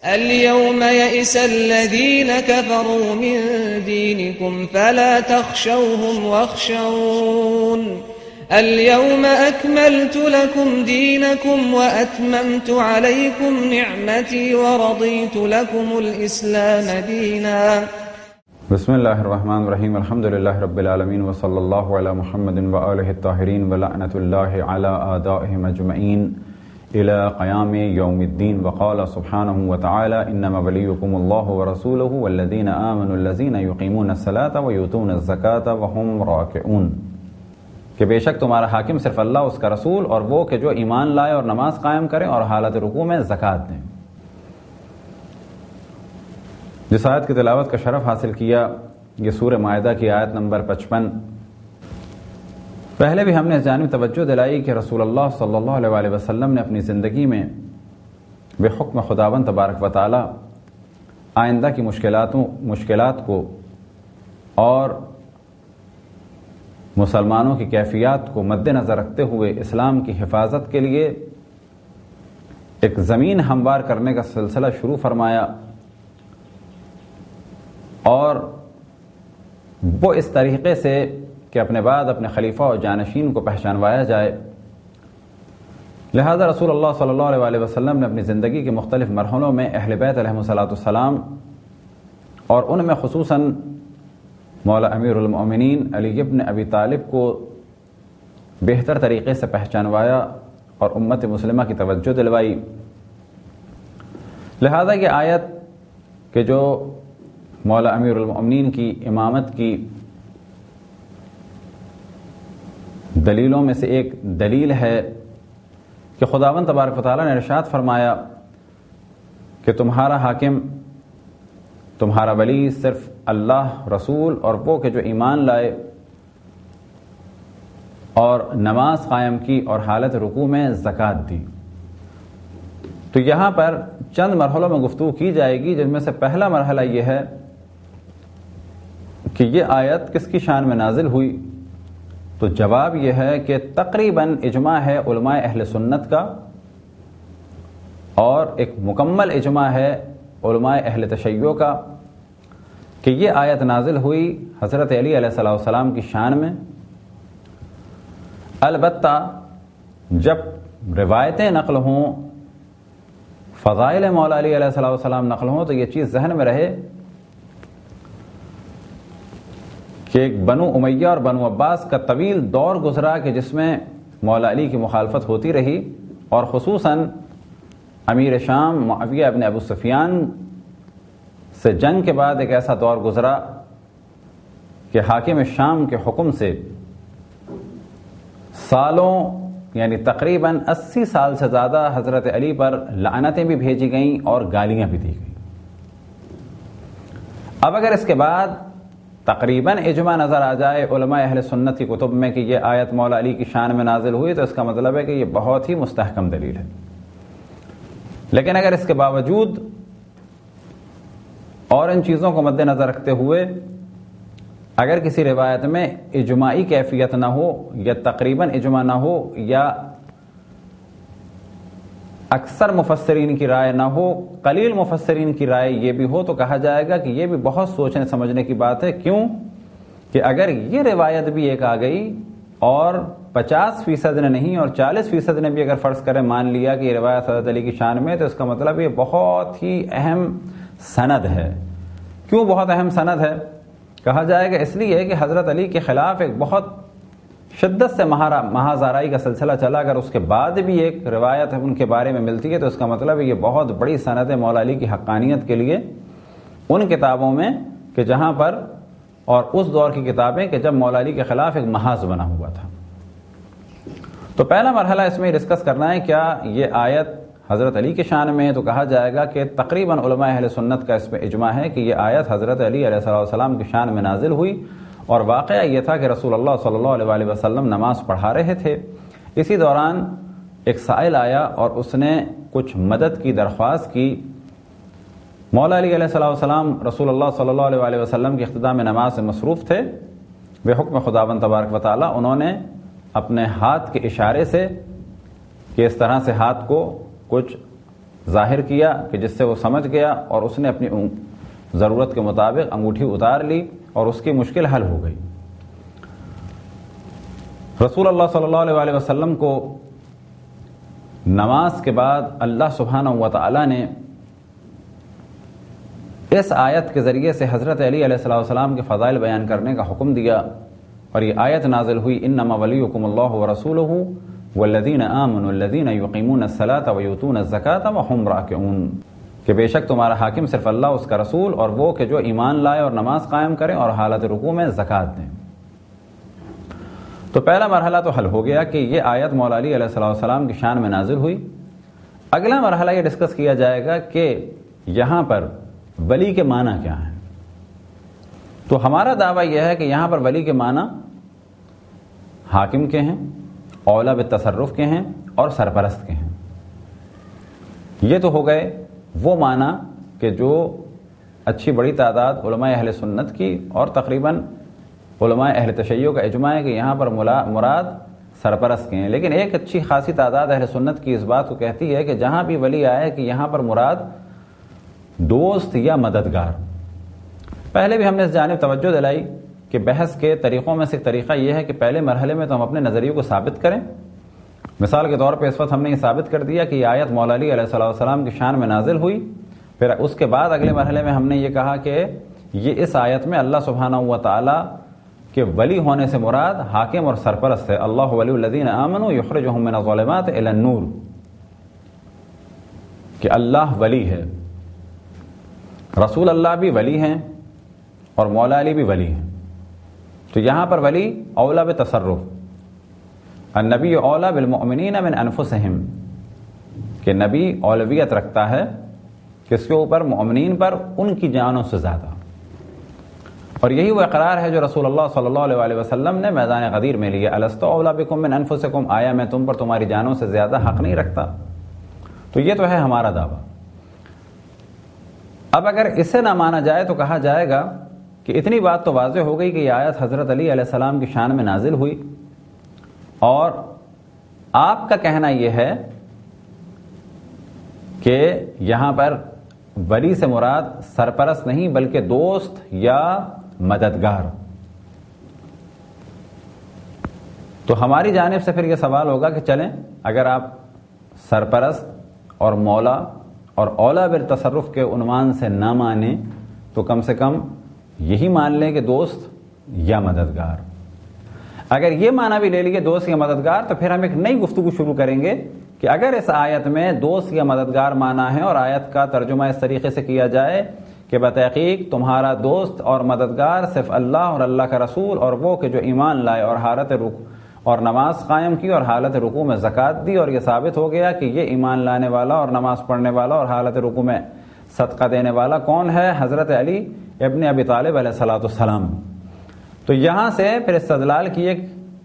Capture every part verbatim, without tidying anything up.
اليوم يئس الذين كفروا من دينكم فلا تخشوهم واخشون اليوم أكملت لكم دينكم وأتممت عليكم نعمتي ورضيت لكم الإسلام دينا. بسم اللہ الرحمن الرحیم. الحمد للہ رب العالمین وصلی اللہ علی محمد وآلہ الطاہرین ولعنۃ اللہ علی اعدائہم اجمعین الى قیام یوم الدین. وقال سبحانہ وتعالی انما ولیکم اللہ ورسولہ والذین آمنوا الذین یقیمون الصلاة ویؤتون الزکاة وهم راکعون. کہ بے شک تمہارا حاکم صرف اللہ، اس کا رسول اور وہ کہ جو ایمان لائے اور نماز قائم کریں اور حالت رکوع میں زکوٰۃ دیں. جس آیت کی تلاوت کا شرف حاصل کیا یہ سورہ مائدہ کی آیت نمبر پچپن. پہلے بھی ہم نے اس جانب توجہ دلائی کہ رسول اللہ صلی اللہ علیہ وآلہ وسلم نے اپنی زندگی میں بے حکم خداوند تبارک و تعالی آئندہ کی مشکلاتوں مشکلات کو اور مسلمانوں کی کیفیات کو مد نظر رکھتے ہوئے اسلام کی حفاظت کے لیے ایک زمین ہموار کرنے کا سلسلہ شروع فرمایا، اور وہ اس طریقے سے کہ اپنے بعد اپنے خلیفہ اور جانشین کو پہچانوایا جائے. لہذا رسول اللہ صلی اللہ علیہ وآلہ وسلم نے اپنی زندگی کے مختلف مرحلوں میں اہل بیت علیہم الصلاۃ والسلام اور ان میں خصوصاً مولا امیر المؤمنین علی ابن ابی طالب کو بہتر طریقے سے پہچانوایا اور امت مسلمہ کی توجہ دلوائی. لہذا یہ آیت کہ جو مولا امیر المؤمنین کی امامت کی دلیلوں میں سے ایک دلیل ہے کہ خداوند تبارک و تعالیٰ نے ارشاد فرمایا کہ تمہارا حاکم، تمہارا ولی صرف اللہ، رسول اور وہ کہ جو ایمان لائے اور نماز قائم کی اور حالت رکوع میں زکوٰۃ دی. تو یہاں پر چند مرحلوں میں گفتگو کی جائے گی، جن میں سے پہلا مرحلہ یہ ہے کہ یہ آیت کس کی شان میں نازل ہوئی. تو جواب یہ ہے کہ تقریباً اجماع ہے علماء اہل سنت کا، اور ایک مکمل اجماع ہے علماء اہل تشیع کا کہ یہ آیت نازل ہوئی حضرت علی علیہ الصلوۃ والسلام کی شان میں. البتہ جب روایتیں نقل ہوں، فضائل مولا علی علیہ الصلوۃ والسلام نقل ہوں، تو یہ چیز ذہن میں رہے کہ ایک بنو امیہ اور بنو عباس کا طویل دور گزرا کہ جس میں مولا علی کی مخالفت ہوتی رہی، اور خصوصاً امیر شام معاویہ ابن ابو سفیان سے جنگ کے بعد ایک ایسا دور گزرا کہ حاکم شام کے حکم سے سالوں یعنی تقریباً اسی سال سے زیادہ حضرت علی پر لعنتیں بھی بھیجی گئیں اور گالیاں بھی دی گئیں. اب اگر اس کے بعد تقریباً اجماع نظر آ جائے علماء اہل سنت کی کتب میں کہ یہ آیت مولا علی کی شان میں نازل ہوئی، تو اس کا مطلب ہے کہ یہ بہت ہی مستحکم دلیل ہے. لیکن اگر اس کے باوجود اور ان چیزوں کو مد نظر رکھتے ہوئے اگر کسی روایت میں اجماعی کیفیت نہ ہو یا تقریباً اجماع نہ ہو یا اکثر مفسرین کی رائے نہ ہو، قلیل مفسرین کی رائے یہ بھی ہو، تو کہا جائے گا کہ یہ بھی بہت سوچنے سمجھنے کی بات ہے. کیوں کہ اگر یہ روایت بھی ایک آ گئی اور پچاس فیصد نے نہیں اور چالیس فیصد نے بھی اگر فرض کرے مان لیا کہ یہ روایت حضرت علی کی شان میں، تو اس کا مطلب یہ بہت ہی اہم سند ہے. کیوں بہت اہم سند ہے؟ کہا جائے گا اس لیے کہ حضرت علی کے خلاف ایک بہت شدت سے مہازارائی کا سلسلہ چلا. اگر اس کے بعد بھی ایک روایت ان کے بارے میں ملتی ہے تو اس کا مطلب یہ بہت بڑی سند ہے مولا علی کی حقانیت کے لیے ان کتابوں میں کہ جہاں پر، اور اس دور کی کتابیں کہ جب مولا علی کے خلاف ایک محاذ بنا ہوا تھا. تو پہلا مرحلہ اس میں ڈسکس کرنا ہے کیا یہ آیت حضرت علی کے شان میں ہے، تو کہا جائے گا کہ تقریباً علماء اہل سنت کا اس پہ اجماع ہے کہ یہ آیت حضرت علی علیہ السلام کی شان میں نازل ہوئی. اور واقعہ یہ تھا کہ رسول اللہ صلی اللہ علیہ وآلہ وسلم نماز پڑھا رہے تھے. اسی دوران ایک سائل آیا اور اس نے کچھ مدد کی درخواست کی. مولا علی علیہ السلام رسول اللہ صلی اللہ علیہ وآلہ وسلم کی اختتام نماز سے مصروف تھے. بے حکم خداوند تبارک و تعالی انہوں نے اپنے ہاتھ کے اشارے سے کہ اس طرح سے ہاتھ کو کچھ ظاہر کیا کہ جس سے وہ سمجھ گیا اور اس نے اپنی ضرورت کے مطابق انگوٹھی اتار لی اور اس کی مشکل حل ہو گئی۔ رسول اللہ صلی اللہ علیہ وآلہ وسلم کو نماز کے بعد اللہ سبحانہ و تعالی نے اس آیت کے ذریعے سے حضرت علی علیہ السلام کے فضائل بیان کرنے کا حکم دیا، اور یہ آیت نازل ہوئی انما ولیکم اللہ ورسولہ والذین آمنوا الذین یقیمون الصلاة ویؤتون الزکاة وہم راکعون، کہ بے شک تمہارا حاکم صرف اللہ، اس کا رسول، اور وہ کہ جو ایمان لائے اور نماز قائم کریں اور حالت رکوع میں زکوٰۃ دیں۔ تو پہلا مرحلہ تو حل ہو گیا کہ یہ آیت مولا علی علیہ السلام کی شان میں نازل ہوئی۔ اگلا مرحلہ یہ ڈسکس کیا جائے گا کہ یہاں پر ولی کے معنی کیا ہیں۔ تو ہمارا دعویٰ یہ ہے کہ یہاں پر ولی کے معنی حاکم کے ہیں، اولا بالتصرف کے ہیں اور سرپرست کے ہیں۔ یہ تو ہو گئے وہ معنی کہ جو اچھی بڑی تعداد علماء اہل سنت کی اور تقریباً علماء اہل تشیع کا اجماع ہے کہ یہاں پر مراد سرپرست کے ہیں، لیکن ایک اچھی خاصی تعداد اہل سنت کی اس بات کو کہتی ہے کہ جہاں بھی ولی آئے کہ یہاں پر مراد دوست یا مددگار۔ پہلے بھی ہم نے اس جانب توجہ دلائی کہ بحث کے طریقوں میں سے ایک طریقہ یہ ہے کہ پہلے مرحلے میں تو ہم اپنے نظریے کو ثابت کریں۔ مثال کے طور پہ اس وقت ہم نے یہ ثابت کر دیا کہ یہ آیت مولا علی علیہ السلام کی شان میں نازل ہوئی، پھر اس کے بعد اگلے مرحلے میں ہم نے یہ کہا کہ یہ اس آیت میں اللہ سبحانہ و تعالی کے ولی ہونے سے مراد حاکم اور سرپرست ہے۔ اللہ ولی الذین آمنوا یخرجہم من الظلمات الی النور، کہ اللہ ولی ہے، رسول اللہ بھی ولی ہیں اور مولا علی بھی ولی ہیں۔ تو یہاں پر ولی اولا بتصرف، النبی اولا بالمؤمنین من انفسہم، کہ نبی اولویت رکھتا ہے کس کے اوپر؟ مؤمنین پر، ان کی جانوں سے زیادہ۔ اور یہی وہ اقرار ہے جو رسول اللہ صلی اللہ علیہ وآلہ وسلم نے میدان غدیر میں لیا، الست اولا بکم من انفسکم، آیا میں تم پر تمہاری جانوں سے زیادہ حق نہیں رکھتا؟ تو یہ تو ہے ہمارا دعویٰ۔ اب اگر اسے نہ مانا جائے تو کہا جائے گا کہ اتنی بات تو واضح ہو گئی کہ یہ آیت حضرت علی علیہ السلام کی شان میں نازل ہوئی، اور آپ کا کہنا یہ ہے کہ یہاں پر ولی سے مراد سرپرست نہیں بلکہ دوست یا مددگار۔ تو ہماری جانب سے پھر یہ سوال ہوگا کہ چلیں اگر آپ سرپرست اور مولا اور اولا بالتصرف کے عنوان سے نہ مانیں تو کم سے کم یہی مان لیں کہ دوست یا مددگار۔ اگر یہ معنی بھی لے لیے دوست یا مددگار تو پھر ہم ایک نئی گفتگو شروع کریں گے کہ اگر اس آیت میں دوست یا مددگار معنی ہے اور آیت کا ترجمہ اس طریقے سے کیا جائے کہ بتحقیق تمہارا دوست اور مددگار صرف اللہ اور اللہ کا رسول اور وہ کہ جو ایمان لائے اور حالت رکوع اور نماز قائم کی اور حالت رکوع میں زکوٰۃ دی، اور یہ ثابت ہو گیا کہ یہ ایمان لانے والا اور نماز پڑھنے والا اور حالت رکوع میں صدقہ دینے والا کون ہے؟ حضرت علی ابن ابی طالب علیہ الصلوۃ والسلام۔ تو یہاں سے پھر استدلال کی ایک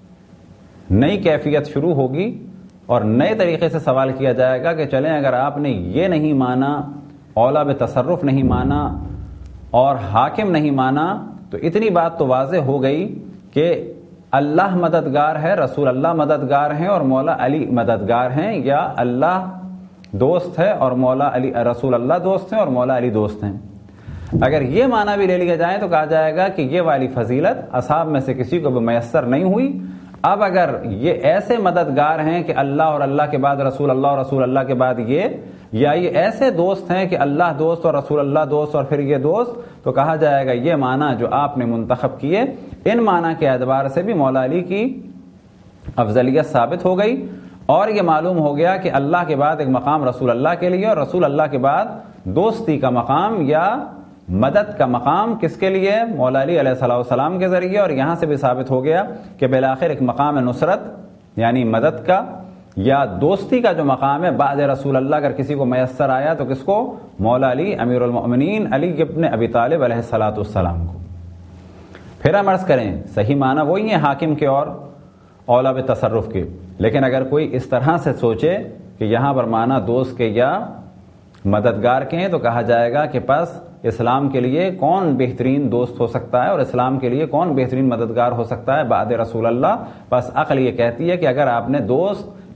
نئی کیفیت شروع ہوگی اور نئے طریقے سے سوال کیا جائے گا کہ چلیں اگر آپ نے یہ نہیں مانا، اولا بتصرف نہیں مانا اور حاکم نہیں مانا، تو اتنی بات تو واضح ہو گئی کہ اللہ مددگار ہے، رسول اللہ مددگار ہیں اور مولا علی مددگار ہیں، یا اللہ دوست ہے اور مولا علی رسول اللہ دوست ہیں اور مولا علی دوست ہیں۔ اگر یہ معنی بھی لے لیا جائے تو کہا جائے گا کہ یہ والی فضیلت اصحاب میں سے کسی کو بھی میسر نہیں ہوئی۔ اب اگر یہ ایسے مددگار ہیں کہ اللہ اور اللہ کے بعد رسول اللہ اور رسول اللہ کے بعد یہ، یا یہ ایسے دوست ہیں کہ اللہ دوست اور رسول اللہ دوست اور پھر یہ دوست، تو کہا جائے گا یہ معنی جو آپ نے منتخب کیے ان معنی کے اعتبار سے بھی مولا علی کی افضلیت ثابت ہو گئی، اور یہ معلوم ہو گیا کہ اللہ کے بعد ایک مقام رسول اللہ کے لیے اور رسول اللہ کے بعد دوستی کا مقام یا مدد کا مقام کس کے لیے؟ مولا علی علیہ السلام کے ذریعے۔ اور یہاں سے بھی ثابت ہو گیا کہ بالآخر ایک مقام نصرت یعنی مدد کا یا دوستی کا جو مقام ہے بعد رسول اللہ اگر کسی کو میسر آیا تو کس کو؟ مولا علی امیر المؤمنین علی ابن ابی طالب علیہ الصلوۃ والسلام کو۔ پھر ہم عرض کریں صحیح معنی وہی ہیں حاکم کے اور اولا بتصرف کے، لیکن اگر کوئی اس طرح سے سوچے کہ یہاں پر معنی دوست کے یا مددگار کے ہیں تو کہا جائے گا کہ پس اسلام کے لیے کون بہترین دوست ہو سکتا ہے اور اسلام کے لیے کون بہترین مددگار ہو سکتا ہے بعد رسول اللہ؟ بس عقل یہ کہتی ہے کہ اگر آپ نے دوست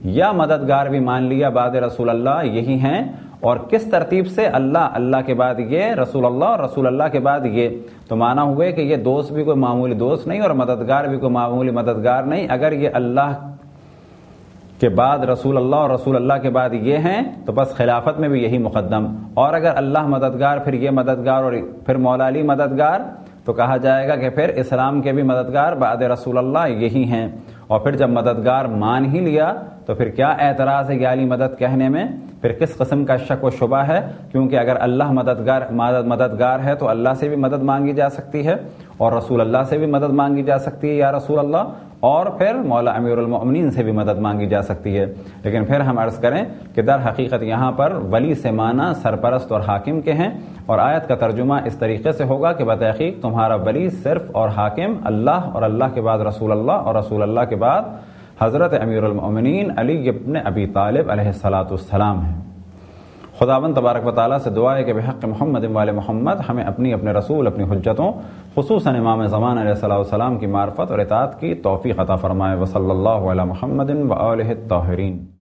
یا مددگار بھی مان لیا بعد رسول اللہ یہی ہیں، اور کس ترتیب سے؟ اللہ، اللہ کے بعد یہ، رسول اللہ، اور رسول اللہ کے بعد یہ. تو مانا ہوئے کہ یہ دوست بھی کوئی معمولی دوست نہیں اور مددگار بھی کوئی معمولی مددگار نہیں. اگر یہ اللہ کے بعد رسول اللہ اور رسول اللہ کے بعد یہ ہیں تو بس خلافت میں بھی یہی مقدم، اور اگر اللہ مددگار پھر یہ مددگار اور پھر مولا علی مددگار تو کہا جائے گا کہ پھر اسلام کے بھی مددگار بعد رسول اللہ یہی ہیں. اور پھر جب مددگار مان ہی لیا تو پھر کیا اعتراض ہے یہ علی مدد کہنے میں؟ پھر کس قسم کا شک و شبہ ہے؟ کیونکہ اگر اللہ مددگار مددگار ہے تو اللہ سے بھی مدد مانگی جا سکتی ہے اور رسول اللہ سے بھی مدد مانگی جا سکتی ہے یا رسول اللہ، اور پھر مولا امیر المؤمنین سے بھی مدد مانگی جا سکتی ہے. لیکن پھر ہم عرض کریں کہ در حقیقت یہاں پر ولی سے معنی سرپرست اور حاکم کے ہیں، اور آیت کا ترجمہ اس طریقے سے ہوگا کہ بتحقیق تمہارا ولی صرف اور حاکم اللہ، اور اللہ کے بعد رسول اللہ، اور رسول اللہ کے بعد حضرت امیر المؤمنین علی ابن ابی طالب علیہ الصلاۃ والسلام ہیں. خداوند تبارک و تعالیٰ سے دعا ہے کہ بحق محمد وآل محمد ہمیں اپنی اپنے رسول اپنی حجتوں خصوصاً امام زمان علیہ الصلوۃ والسلام کی معرفت اور اطاعت کی توفیق عطا فرمائے. وصلی اللہ علی محمد وآلہ الطاہرین.